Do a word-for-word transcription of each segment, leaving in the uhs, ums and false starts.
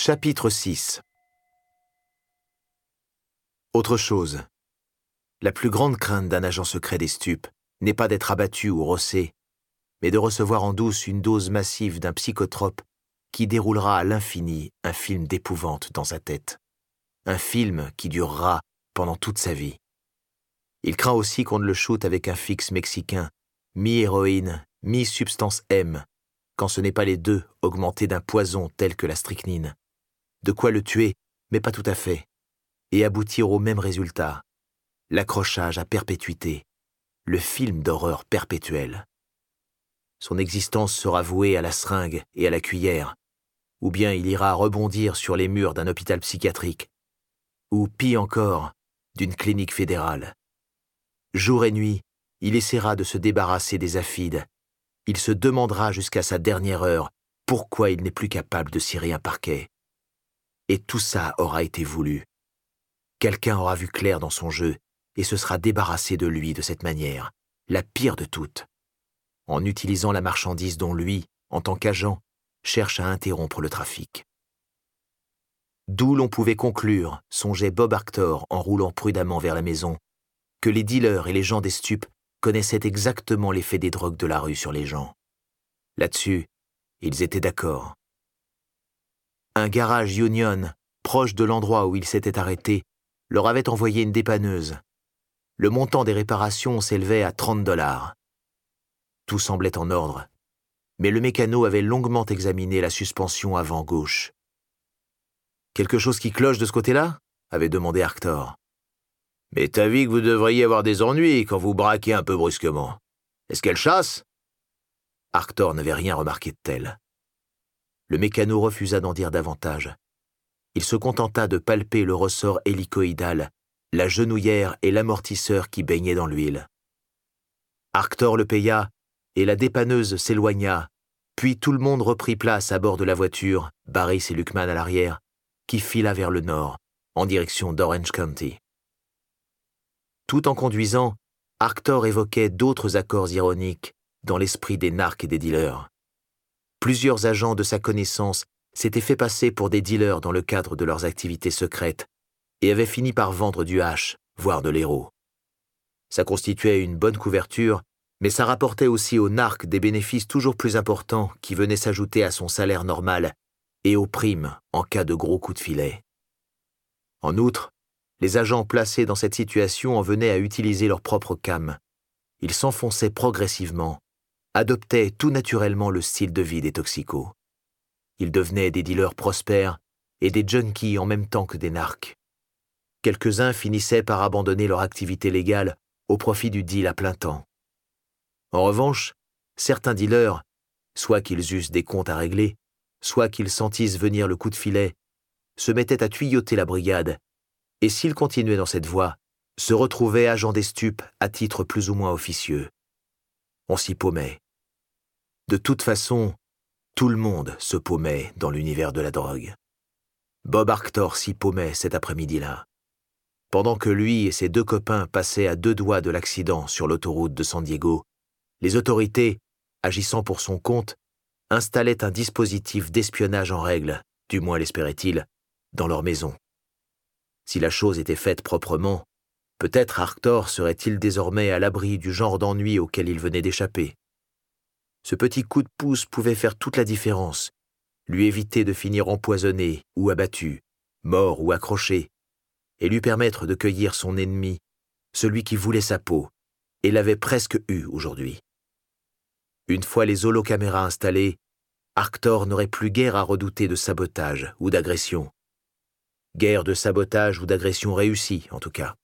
Chapitre six. Autre chose. La plus grande crainte d'un agent secret des stupes n'est pas d'être abattu ou rossé, mais de recevoir en douce une dose massive d'un psychotrope qui déroulera à l'infini un film d'épouvante dans sa tête. Un film qui durera pendant toute sa vie. Il craint aussi qu'on ne le shoote avec un fixe mexicain, mi-héroïne, mi-substance M, quand ce n'est pas les deux augmentés d'un poison tel que la strychnine. De quoi le tuer, mais pas tout à fait, et aboutir au même résultat, l'accrochage à perpétuité, le film d'horreur perpétuel. Son existence sera vouée à la seringue et à la cuillère, ou bien il ira rebondir sur les murs d'un hôpital psychiatrique, ou, pis encore, d'une clinique fédérale. Jour et nuit, il essaiera de se débarrasser des afides. Il se demandera jusqu'à sa dernière heure pourquoi il n'est plus capable de cirer un parquet. Et tout ça aura été voulu. Quelqu'un aura vu clair dans son jeu et se sera débarrassé de lui de cette manière, la pire de toutes, en utilisant la marchandise dont lui, en tant qu'agent, cherche à interrompre le trafic. D'où l'on pouvait conclure, songeait Bob Arctor en roulant prudemment vers la maison, que les dealers et les gens des stupes connaissaient exactement l'effet des drogues de la rue sur les gens. Là-dessus, ils étaient d'accord. Un garage Union, proche de l'endroit où ils s'étaient arrêtés, leur avait envoyé une dépanneuse. Le montant des réparations s'élevait à trente dollars. Tout semblait en ordre, mais le mécano avait longuement examiné la suspension avant gauche. « Quelque chose qui cloche de ce côté-là » avait demandé Arctor. « Mais t'as vu que vous devriez avoir des ennuis quand vous braquez un peu brusquement. Est-ce qu'elle chasse ?» Arctor n'avait rien remarqué de tel. Le mécano refusa d'en dire davantage. Il se contenta de palper le ressort hélicoïdal, la genouillère et l'amortisseur qui baignaient dans l'huile. Arctor le paya, et la dépanneuse s'éloigna, puis tout le monde reprit place à bord de la voiture, Barris et Luckman à l'arrière, qui fila vers le nord, en direction d'Orange County. Tout en conduisant, Arctor évoquait d'autres accords ironiques dans l'esprit des narcs et des dealers. Plusieurs agents de sa connaissance s'étaient fait passer pour des dealers dans le cadre de leurs activités secrètes et avaient fini par vendre du hash, voire de l'héro. Ça constituait une bonne couverture, mais ça rapportait aussi aux narcs des bénéfices toujours plus importants qui venaient s'ajouter à son salaire normal et aux primes en cas de gros coups de filet. En outre, les agents placés dans cette situation en venaient à utiliser leur propre cam. Ils s'enfonçaient progressivement, adoptaient tout naturellement le style de vie des toxicos. Ils devenaient des dealers prospères et des junkies en même temps que des narcs. Quelques-uns finissaient par abandonner leur activité légale au profit du deal à plein temps. En revanche, certains dealers, soit qu'ils eussent des comptes à régler, soit qu'ils sentissent venir le coup de filet, se mettaient à tuyauter la brigade, et s'ils continuaient dans cette voie, se retrouvaient agents des stupes à titre plus ou moins officieux. On s'y paumait. De toute façon, tout le monde se paumait dans l'univers de la drogue. Bob Arctor s'y paumait cet après-midi-là. Pendant que lui et ses deux copains passaient à deux doigts de l'accident sur l'autoroute de San Diego, les autorités, agissant pour son compte, installaient un dispositif d'espionnage en règle, du moins l'espérait-il, dans leur maison. Si la chose était faite proprement, peut-être Arctor serait-il désormais à l'abri du genre d'ennui auquel il venait d'échapper. Ce petit coup de pouce pouvait faire toute la différence, lui éviter de finir empoisonné ou abattu, mort ou accroché, et lui permettre de cueillir son ennemi, celui qui voulait sa peau, et l'avait presque eu aujourd'hui. Une fois les holocaméras installées, Arctor n'aurait plus guère à redouter de sabotage ou d'agression. Guère de sabotage ou d'agression réussie, en tout cas.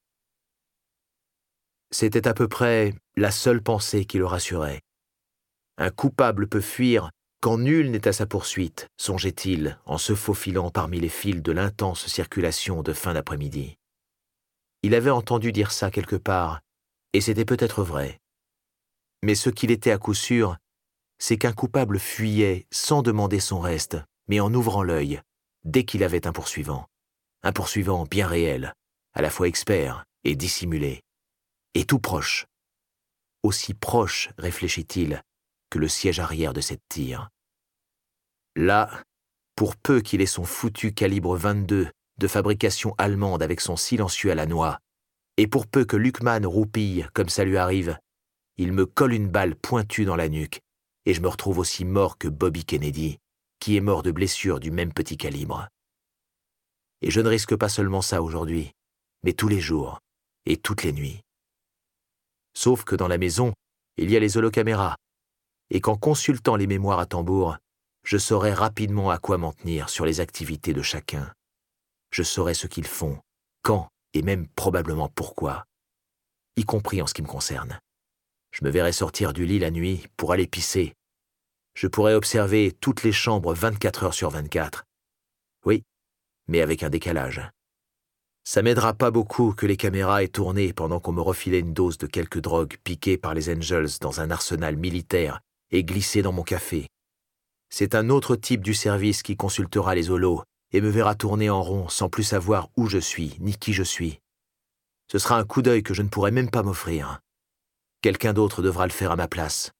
C'était à peu près la seule pensée qui le rassurait. Un coupable peut fuir quand nul n'est à sa poursuite, songeait-il en se faufilant parmi les fils de l'intense circulation de fin d'après-midi. Il avait entendu dire ça quelque part, et c'était peut-être vrai. Mais ce qu'il était à coup sûr, c'est qu'un coupable fuyait sans demander son reste, mais en ouvrant l'œil, dès qu'il avait un poursuivant. Un poursuivant bien réel, à la fois expert et dissimulé, et tout proche. Aussi proche, réfléchit-il, que le siège arrière de cette tire. Là, Pour peu qu'il ait son foutu calibre vingt-deux de fabrication allemande avec son silencieux à la noix, et pour peu que Luckman roupille comme ça lui arrive, il me colle une balle pointue dans la nuque, et je me retrouve aussi mort que Bobby Kennedy, qui est mort de blessures du même petit calibre. Et je ne risque pas seulement ça aujourd'hui, mais tous les jours et toutes les nuits. Sauf que dans la maison, il y a les holocaméras, et qu'en consultant les mémoires à tambour, je saurai rapidement à quoi m'en tenir sur les activités de chacun. Je saurai ce qu'ils font, quand et même probablement pourquoi, y compris en ce qui me concerne. Je me verrai sortir du lit la nuit pour aller pisser. Je pourrai observer toutes les chambres vingt-quatre heures sur vingt-quatre. Oui, mais avec un décalage. Ça m'aidera pas beaucoup que les caméras aient tourné pendant qu'on me refilait une dose de quelque drogue piquée par les Angels dans un arsenal militaire et glissée dans mon café. C'est un autre type du service qui consultera les holos et me verra tourner en rond sans plus savoir où je suis ni qui je suis. Ce sera un coup d'œil que je ne pourrai même pas m'offrir. Quelqu'un d'autre devra le faire à ma place.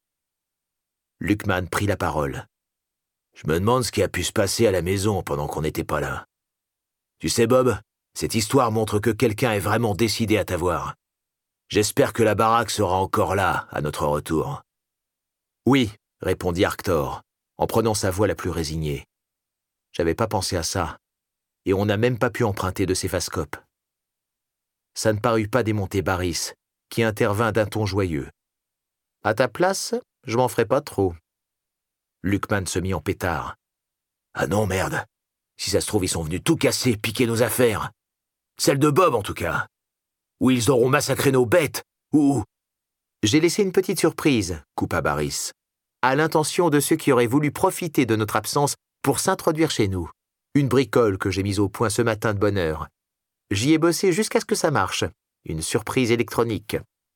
Luckman prit la parole. Je me demande ce qui a pu se passer à la maison pendant qu'on n'était pas là. Tu sais, Bob, cette histoire montre que quelqu'un est vraiment décidé à t'avoir. J'espère que la baraque sera encore là à notre retour. Oui, répondit Arctor, en prenant sa voix la plus résignée. J'avais pas pensé à ça, et on n'a même pas pu emprunter de céphascope. Ça ne parut pas démonter Barris, qui intervint d'un ton joyeux. À ta place, je m'en ferai pas trop. Luckman se mit en pétard. Ah non, merde. Si ça se trouve, ils sont venus tout casser, piquer nos affaires. Celle de Bob, en tout cas. Ou ils auront massacré nos bêtes, ou... J'ai laissé une petite surprise, coupa Barris, à l'intention de ceux qui auraient voulu profiter de notre absence pour s'introduire chez nous. Une bricole que j'ai mise au point ce matin de bonne heure. J'y ai bossé jusqu'à ce que ça marche. Une surprise électronique.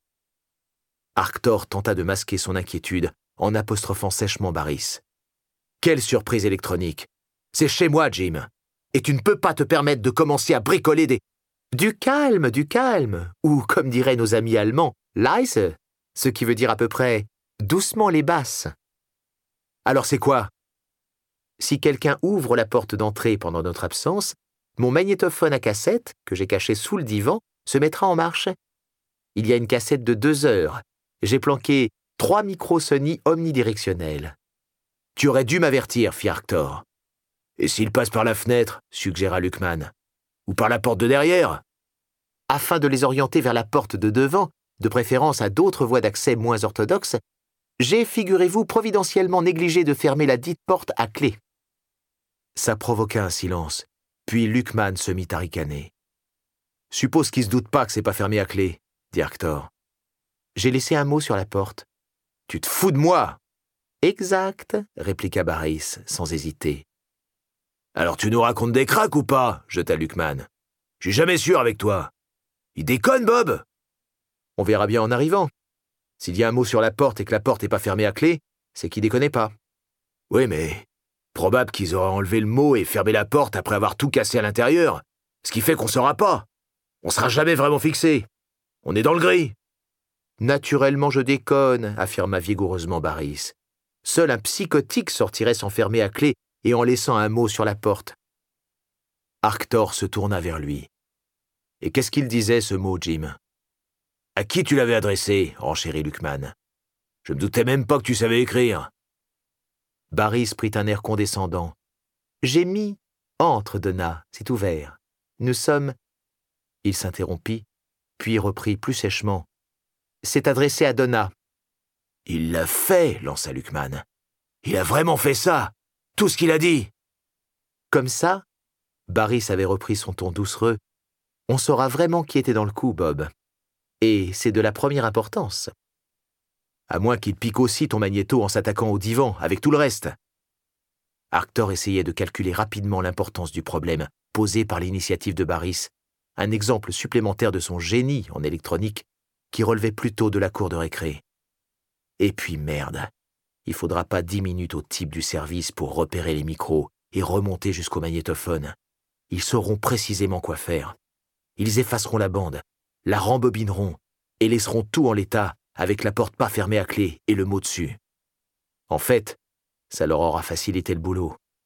Arctor tenta de masquer son inquiétude en apostrophant sèchement Barris. Quelle surprise électronique! C'est chez moi, Jim. Et tu ne peux pas te permettre de commencer à bricoler des... Du calme, du calme. Ou, comme diraient nos amis allemands, leise, ce qui veut dire à peu près doucement les basses. Alors c'est quoi? Si quelqu'un ouvre la porte d'entrée pendant notre absence, mon magnétophone à cassette, que j'ai caché sous le divan, se mettra en marche. Il y a une cassette de deux heures. J'ai planqué trois micros Sony omnidirectionnels. Tu aurais dû m'avertir, fit Arctor. Et s'il passe par la fenêtre, suggéra Luckman. Ou par la porte de derrière? Afin de les orienter vers la porte de devant, de préférence à d'autres voies d'accès moins orthodoxes, j'ai, figurez-vous, providentiellement négligé de fermer la dite porte à clé. Ça provoqua un silence, puis Luckman se mit à ricaner. Suppose qu'il se doute pas que c'est pas fermé à clé, dit Arctor. J'ai laissé un mot sur la porte. Tu te fous de moi? Exact, répliqua Barris, sans hésiter. Alors tu nous racontes des cracks ou pas? Jeta Luckman. Je suis jamais sûr avec toi. Il déconne, Bob? On verra bien en arrivant. S'il y a un mot sur la porte et que la porte n'est pas fermée à clé, c'est qu'il déconne pas. Oui, mais probable qu'ils auraient enlevé le mot et fermé la porte après avoir tout cassé à l'intérieur, ce qui fait qu'on saura pas. On sera jamais vraiment fixé. On est dans le gris. Naturellement, je déconne, affirma vigoureusement Barris. Seul un psychotique sortirait s'enfermer à clé et en laissant un mot sur la porte. Arctor se tourna vers lui. Et qu'est-ce qu'il disait, ce mot, Jim? À qui tu l'avais adressé, renchérit Luckman. Je me doutais même pas que tu savais écrire. Barris prit un air condescendant. J'ai mis entre, Donna, c'est ouvert. Nous sommes... Il s'interrompit, puis reprit plus sèchement. C'est adressé à Donna. Il l'a fait, lança Luckman. Il a vraiment fait ça. Tout ce qu'il a dit. Comme ça, Barris avait repris son ton doucereux. On saura vraiment qui était dans le coup, Bob. Et c'est de la première importance. À moins qu'il pique aussi ton magnéto en s'attaquant au divan, avec tout le reste. Arctor essayait de calculer rapidement l'importance du problème posé par l'initiative de Barris, un exemple supplémentaire de son génie en électronique qui relevait plutôt de la cour de récré. Et puis merde, il faudra pas dix minutes au type du service pour repérer les micros et remonter jusqu'au magnétophone. Ils sauront précisément quoi faire. Ils effaceront la bande, la rembobineront et laisseront tout en l'état avec la porte pas fermée à clé et le mot dessus. En fait, ça leur aura facilité le boulot.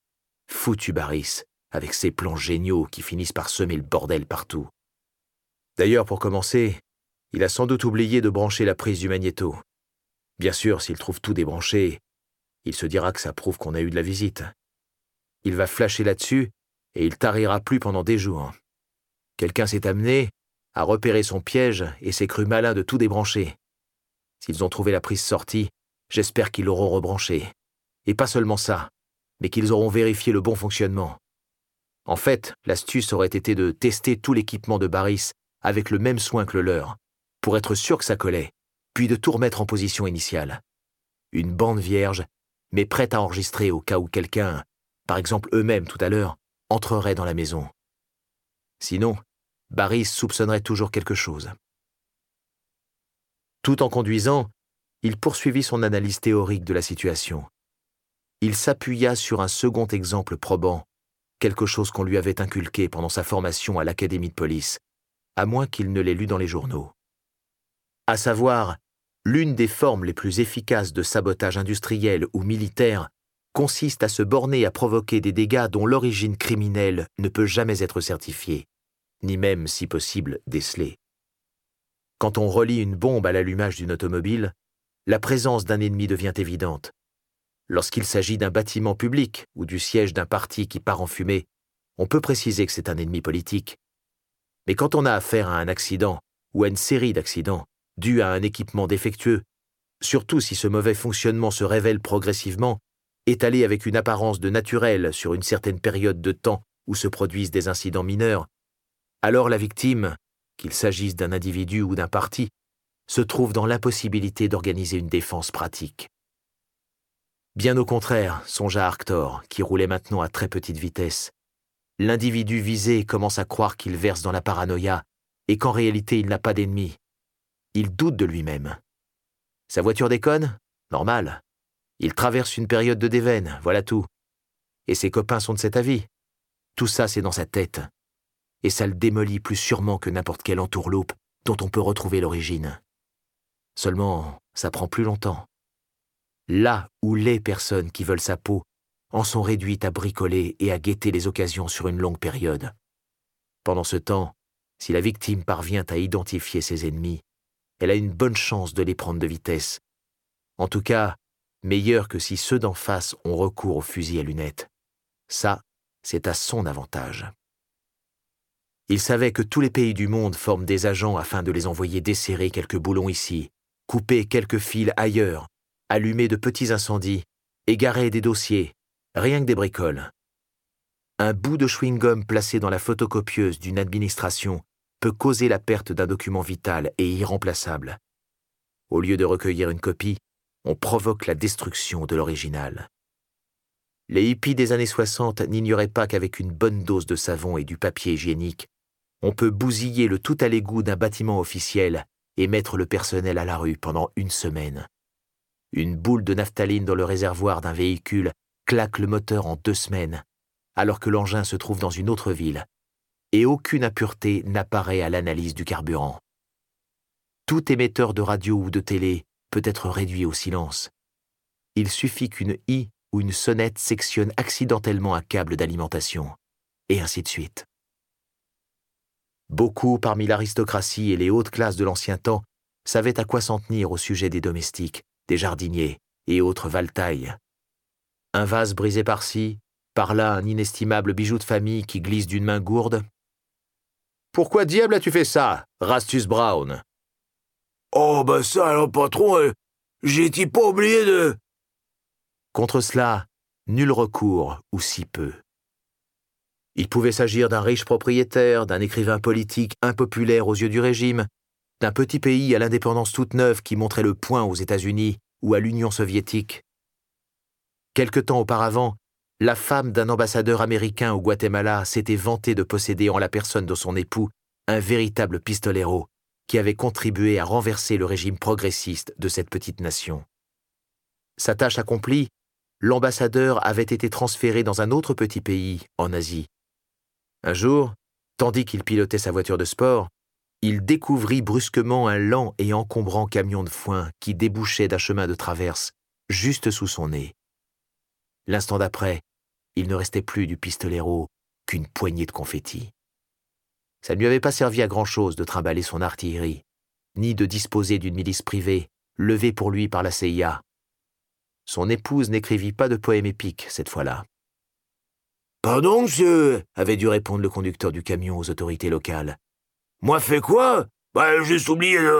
Foutu Barris, avec ses plans géniaux qui finissent par semer le bordel partout. D'ailleurs, pour commencer, il a sans doute oublié de brancher la prise du magnéto. Bien sûr, s'il trouve tout débranché, il se dira que ça prouve qu'on a eu de la visite. Il va flasher là-dessus et il tarira plus pendant des jours. Quelqu'un s'est amené, a repéré son piège et s'est cru malin de tout débrancher. S'ils ont trouvé la prise sortie, j'espère qu'ils l'auront rebranchée. Et pas seulement ça, mais qu'ils auront vérifié le bon fonctionnement. En fait, l'astuce aurait été de tester tout l'équipement de Barris avec le même soin que le leur, pour être sûr que ça collait, puis de tout remettre en position initiale. Une bande vierge, mais prête à enregistrer au cas où quelqu'un, par exemple eux-mêmes tout à l'heure, entrerait dans la maison. Sinon, Barris soupçonnerait toujours quelque chose. Tout en conduisant, il poursuivit son analyse théorique de la situation. Il s'appuya sur un second exemple probant, quelque chose qu'on lui avait inculqué pendant sa formation à l'académie de police, à moins qu'il ne l'ait lu dans les journaux. À savoir, l'une des formes les plus efficaces de sabotage industriel ou militaire consiste à se borner à provoquer des dégâts dont l'origine criminelle ne peut jamais être certifiée, ni même, si possible, décelée. Quand on relie une bombe à l'allumage d'une automobile, la présence d'un ennemi devient évidente. Lorsqu'il s'agit d'un bâtiment public ou du siège d'un parti qui part en fumée, on peut préciser que c'est un ennemi politique. Mais quand on a affaire à un accident ou à une série d'accidents dus à un équipement défectueux, surtout si ce mauvais fonctionnement se révèle progressivement, étalé avec une apparence de naturel sur une certaine période de temps où se produisent des incidents mineurs, alors la victime, qu'il s'agisse d'un individu ou d'un parti, se trouve dans l'impossibilité d'organiser une défense pratique. Bien au contraire, songea Arctor, qui roulait maintenant à très petite vitesse. L'individu visé commence à croire qu'il verse dans la paranoïa et qu'en réalité il n'a pas d'ennemi. Il doute de lui-même. Sa voiture déconne ? Normal. Il traverse une période de déveine, voilà tout. Et ses copains sont de cet avis. Tout ça, c'est dans sa tête. Et ça le démolit plus sûrement que n'importe quelle entourloupe dont on peut retrouver l'origine. Seulement, ça prend plus longtemps. Là où les personnes qui veulent sa peau en sont réduites à bricoler et à guetter les occasions sur une longue période. Pendant ce temps, si la victime parvient à identifier ses ennemis, elle a une bonne chance de les prendre de vitesse. En tout cas, meilleure que si ceux d'en face ont recours au fusil à lunettes. Ça, c'est à son avantage. Il savait que tous les pays du monde forment des agents afin de les envoyer desserrer quelques boulons ici, couper quelques fils ailleurs, allumer de petits incendies, égarer des dossiers, rien que des bricoles. Un bout de chewing-gum placé dans la photocopieuse d'une administration peut causer la perte d'un document vital et irremplaçable. Au lieu de recueillir une copie, on provoque la destruction de l'original. Les hippies des années soixante n'ignoraient pas qu'avec une bonne dose de savon et du papier hygiénique, on peut bousiller le tout à l'égout d'un bâtiment officiel et mettre le personnel à la rue pendant une semaine. Une boule de naphtaline dans le réservoir d'un véhicule claque le moteur en deux semaines, alors que l'engin se trouve dans une autre ville, et aucune impureté n'apparaît à l'analyse du carburant. Tout émetteur de radio ou de télé peut être réduit au silence. Il suffit qu'une I ou une sonnette sectionne accidentellement un câble d'alimentation, et ainsi de suite. Beaucoup parmi l'aristocratie et les hautes classes de l'ancien temps savaient à quoi s'en tenir au sujet des domestiques, des jardiniers et autres valetailles. Un vase brisé par-ci, par-là un inestimable bijou de famille qui glisse d'une main gourde. « Pourquoi diable as-tu fait ça, Rastus Brown ?»« Oh, ben ça, alors, patron, euh, j'ai-t-il pas oublié de... » Contre cela, nul recours, ou si peu. Il pouvait s'agir d'un riche propriétaire, d'un écrivain politique impopulaire aux yeux du régime, d'un petit pays à l'indépendance toute neuve qui montrait le poing aux États-Unis ou à l'Union soviétique. Quelque temps auparavant, la femme d'un ambassadeur américain au Guatemala s'était vantée de posséder en la personne de son époux un véritable pistolero qui avait contribué à renverser le régime progressiste de cette petite nation. Sa tâche accomplie, l'ambassadeur avait été transféré dans un autre petit pays, en Asie. Un jour, tandis qu'il pilotait sa voiture de sport, il découvrit brusquement un lent et encombrant camion de foin qui débouchait d'un chemin de traverse juste sous son nez. L'instant d'après, il ne restait plus du pistolero qu'une poignée de confettis. Ça ne lui avait pas servi à grand-chose de trimballer son artillerie, ni de disposer d'une milice privée, levée pour lui par la C I A. Son épouse n'écrivit pas de poème épique cette fois-là. « Pardon, monsieur ?» avait dû répondre le conducteur du camion aux autorités locales. « Moi fait quoi? Bah, juste oublié de... »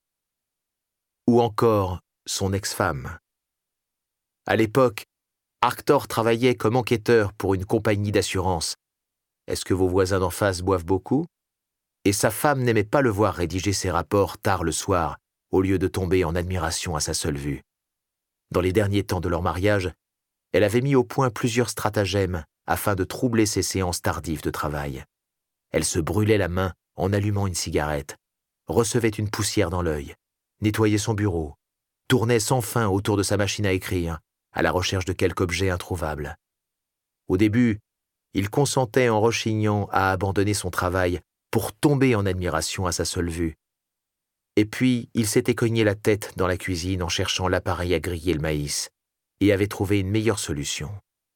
Ou encore son ex-femme. À l'époque, Arctor travaillait comme enquêteur pour une compagnie d'assurance. Est-ce que vos voisins d'en face boivent beaucoup? Et sa femme n'aimait pas le voir rédiger ses rapports tard le soir, au lieu de tomber en admiration à sa seule vue. Dans les derniers temps de leur mariage, elle avait mis au point plusieurs stratagèmes afin de troubler ses séances tardives de travail. Elle se brûlait la main en allumant une cigarette, recevait une poussière dans l'œil, nettoyait son bureau, tournait sans fin autour de sa machine à écrire, à la recherche de quelque objet introuvable. Au début, il consentait en rechignant à abandonner son travail pour tomber en admiration à sa seule vue. Et puis, il s'était cogné la tête dans la cuisine en cherchant l'appareil à griller le maïs et avait trouvé une meilleure solution.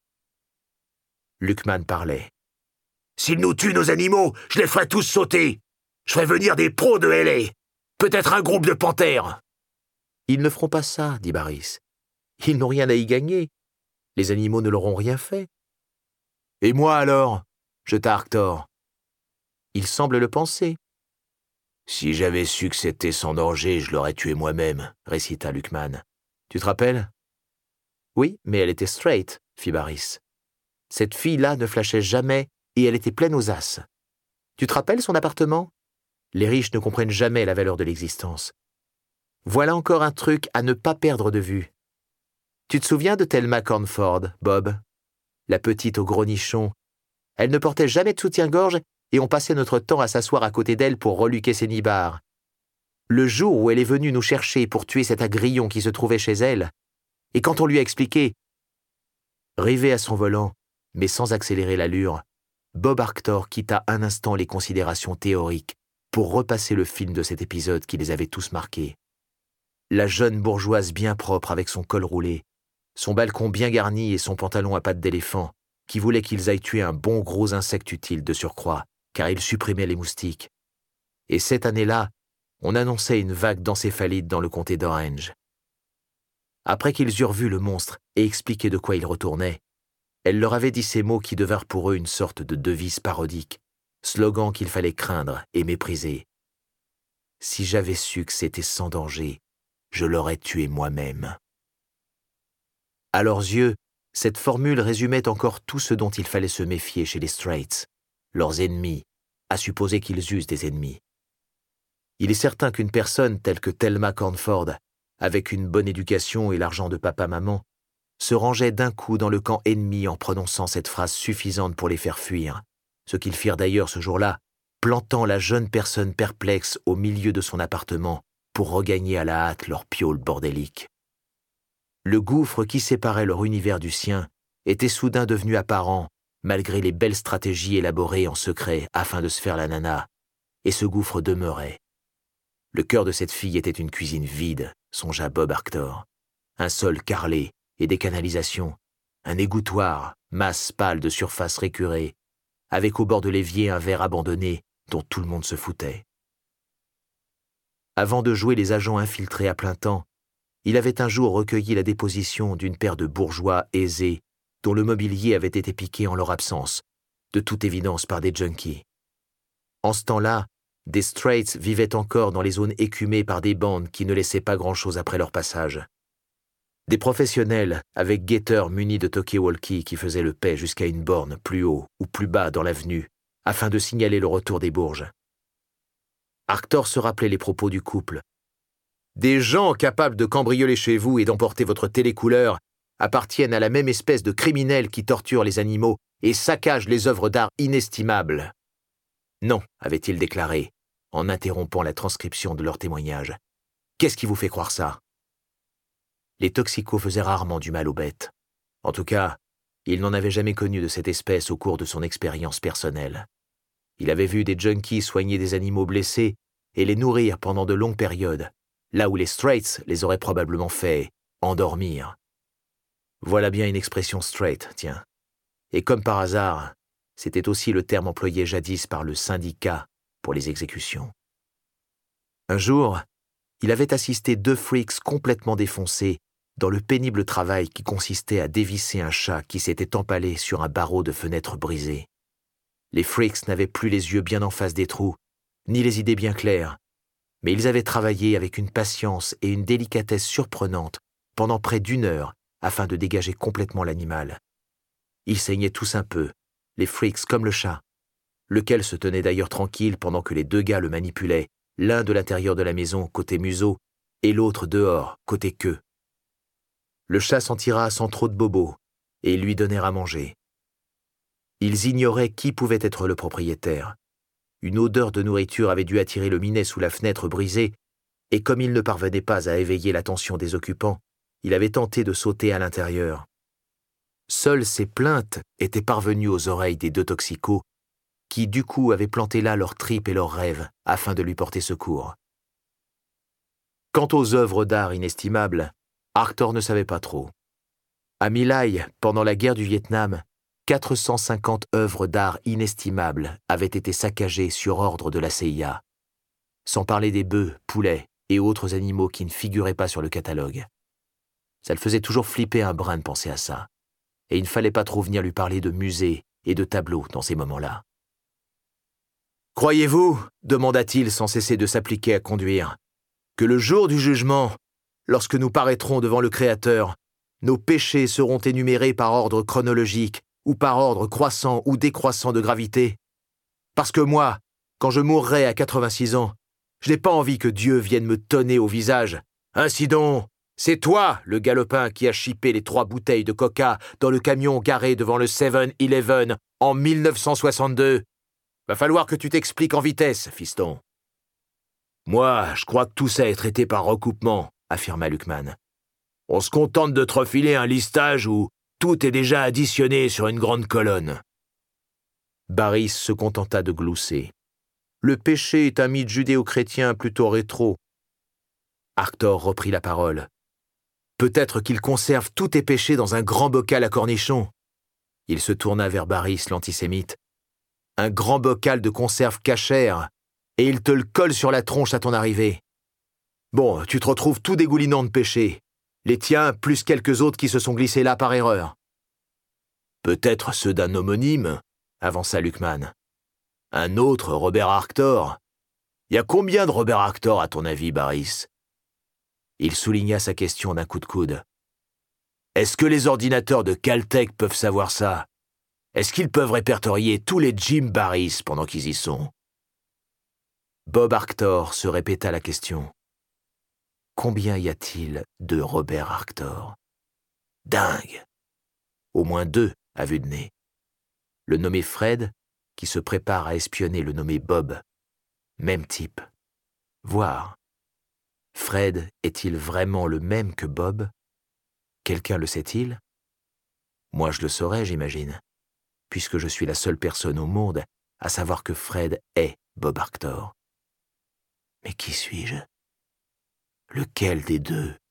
Luckman parlait. « S'ils nous tuent nos animaux, je les ferai tous sauter. Je ferai venir des pros de L A. Peut-être un groupe de panthères. » « Ils ne feront pas ça, dit Barris. Ils n'ont rien à y gagner. Les animaux ne leur ont rien fait. »« Et moi alors ?» jeta Arctor. « Il semble le penser. »« Si j'avais su que c'était sans danger, je l'aurais tué moi-même, » récita Luckman. « Tu te rappelles ?»« Oui, mais elle était straight, » fit Barris. « Cette fille-là ne flashait jamais et elle était pleine aux as. Tu te rappelles son appartement? Les riches ne comprennent jamais la valeur de l'existence. Voilà encore un truc à ne pas perdre de vue. Tu te souviens de Thelma Cornford, Bob? La petite au gros nichon. Elle ne portait jamais de soutien-gorge et on passait notre temps à s'asseoir à côté d'elle pour reluquer ses nibards. Le jour où elle est venue nous chercher pour tuer cet agrillon qui se trouvait chez elle, et quand on lui a expliqué... » Rivé à son volant, mais sans accélérer l'allure, Bob Arctor quitta un instant les considérations théoriques pour repasser le film de cet épisode qui les avait tous marqués. La jeune bourgeoise bien propre avec son col roulé, son balcon bien garni et son pantalon à pattes d'éléphant, qui voulait qu'ils aillent tuer un bon gros insecte utile de surcroît, car il supprimait les moustiques. Et cette année-là, on annonçait une vague d'encéphalite dans le comté d'Orange. Après qu'ils eurent vu le monstre et expliqué de quoi il retournait, elle leur avait dit ces mots qui devinrent pour eux une sorte de devise parodique, slogan qu'il fallait craindre et mépriser. « Si j'avais su que c'était sans danger, je l'aurais tué moi-même. » À leurs yeux, cette formule résumait encore tout ce dont il fallait se méfier chez les Straits, leurs ennemis, à supposer qu'ils eussent des ennemis. Il est certain qu'une personne telle que Thelma Cornford, avec une bonne éducation et l'argent de papa-maman, se rangeait d'un coup dans le camp ennemi en prononçant cette phrase suffisante pour les faire fuir, ce qu'ils firent d'ailleurs ce jour-là, plantant la jeune personne perplexe au milieu de son appartement pour regagner à la hâte leur piaule bordélique. Le gouffre qui séparait leur univers du sien était soudain devenu apparent, malgré les belles stratégies élaborées en secret afin de se faire la nana, et ce gouffre demeurait. Le cœur de cette fille était une cuisine vide, songea Bob Arctor, un sol carrelé et des canalisations, un égouttoir, masse pâle de surface récurée, avec au bord de l'évier un verre abandonné dont tout le monde se foutait. Avant de jouer les agents infiltrés à plein temps, il avait un jour recueilli la déposition d'une paire de bourgeois aisés dont le mobilier avait été piqué en leur absence, de toute évidence par des junkies. En ce temps-là, des Straits vivaient encore dans les zones écumées par des bandes qui ne laissaient pas grand-chose après leur passage. Des professionnels avec guetteurs munis de talkie-walkie qui faisaient le paix jusqu'à une borne plus haut ou plus bas dans l'avenue afin de signaler le retour des bourges. Arctor se rappelait les propos du couple. Des gens capables de cambrioler chez vous et d'emporter votre télécouleur appartiennent à la même espèce de criminels qui torturent les animaux et saccagent les œuvres d'art inestimables. Non, avait-il déclaré, en interrompant la transcription de leur témoignage. Qu'est-ce qui vous fait croire ça? Les toxicos faisaient rarement du mal aux bêtes. En tout cas, il n'en avait jamais connu de cette espèce au cours de son expérience personnelle. Il avait vu des junkies soigner des animaux blessés et les nourrir pendant de longues périodes, là où les Straits les auraient probablement fait endormir. Voilà bien une expression straight, tiens. Et comme par hasard, c'était aussi le terme employé jadis par le syndicat pour les exécutions. Un jour, il avait assisté deux freaks complètement défoncés dans le pénible travail qui consistait à dévisser un chat qui s'était empalé sur un barreau de fenêtre brisé. Les freaks n'avaient plus les yeux bien en face des trous, ni les idées bien claires, mais ils avaient travaillé avec une patience et une délicatesse surprenantes pendant près d'une heure afin de dégager complètement l'animal. Ils saignaient tous un peu, les freaks comme le chat, lequel se tenait d'ailleurs tranquille pendant que les deux gars le manipulaient, l'un de l'intérieur de la maison, côté museau, et l'autre dehors, côté queue. Le chat s'en tira sans trop de bobos, et ils lui donnèrent à manger. Ils ignoraient qui pouvait être le propriétaire. Une odeur de nourriture avait dû attirer le minet sous la fenêtre brisée, et comme il ne parvenait pas à éveiller l'attention des occupants, il avait tenté de sauter à l'intérieur. Seules ces plaintes étaient parvenues aux oreilles des deux toxicos, qui du coup avaient planté là leurs tripes et leurs rêves afin de lui porter secours. Quant aux œuvres d'art inestimables, Arctor ne savait pas trop. À My Lai, pendant la guerre du Vietnam, quatre cent cinquante œuvres d'art inestimables avaient été saccagées sur ordre de la C I A, sans parler des bœufs, poulets et autres animaux qui ne figuraient pas sur le catalogue. Ça le faisait toujours flipper un brin de penser à ça, et il ne fallait pas trop venir lui parler de musées et de tableaux dans ces moments-là. « Croyez-vous, demanda-t-il sans cesser de s'appliquer à conduire, que le jour du jugement, lorsque nous paraîtrons devant le Créateur, nos péchés seront énumérés par ordre chronologique ou par ordre croissant ou décroissant de gravité? Parce que moi, quand je mourrai à quatre-vingt-six ans, je n'ai pas envie que Dieu vienne me tonner au visage. Ainsi donc, c'est toi, le galopin, qui a chippé les trois bouteilles de coca dans le camion garé devant le seven eleven en mille neuf cent soixante-deux. Va falloir que tu t'expliques en vitesse, fiston. »« Moi, je crois que tout ça est traité par recoupement, » affirma Luckman. « On se contente de te refiler un listage où tout est déjà additionné sur une grande colonne. » Barris se contenta de glousser. Le péché est un mythe judéo-chrétien plutôt rétro. Arctor reprit la parole. Peut-être qu'il conserve tous tes péchés dans un grand bocal à cornichons. Il se tourna vers Barris, l'antisémite. Un grand bocal de conserve cachère, et il te le colle sur la tronche à ton arrivée. Bon, tu te retrouves tout dégoulinant de péchés. Les tiens, plus quelques autres qui se sont glissés là par erreur. Peut-être ceux d'un homonyme, avança Luckman. Un autre Robert Arctor. Y a combien de Robert Arctor à ton avis, Barris? Il souligna sa question d'un coup de coude. Est-ce que les ordinateurs de Caltech peuvent savoir ça? Est-ce qu'ils peuvent répertorier tous les Jim Barris pendant qu'ils y sont? Bob Arctor se répéta la question. Combien y a-t-il de Robert Arctor? Dingue! Au moins deux à vue de nez. Le nommé Fred, qui se prépare à espionner le nommé Bob. Même type. Voir. Fred est-il vraiment le même que Bob? Quelqu'un le sait-il? Moi je le saurais, j'imagine, puisque je suis la seule personne au monde à savoir que Fred est Bob Arctor. Mais qui suis-je? Lequel des deux?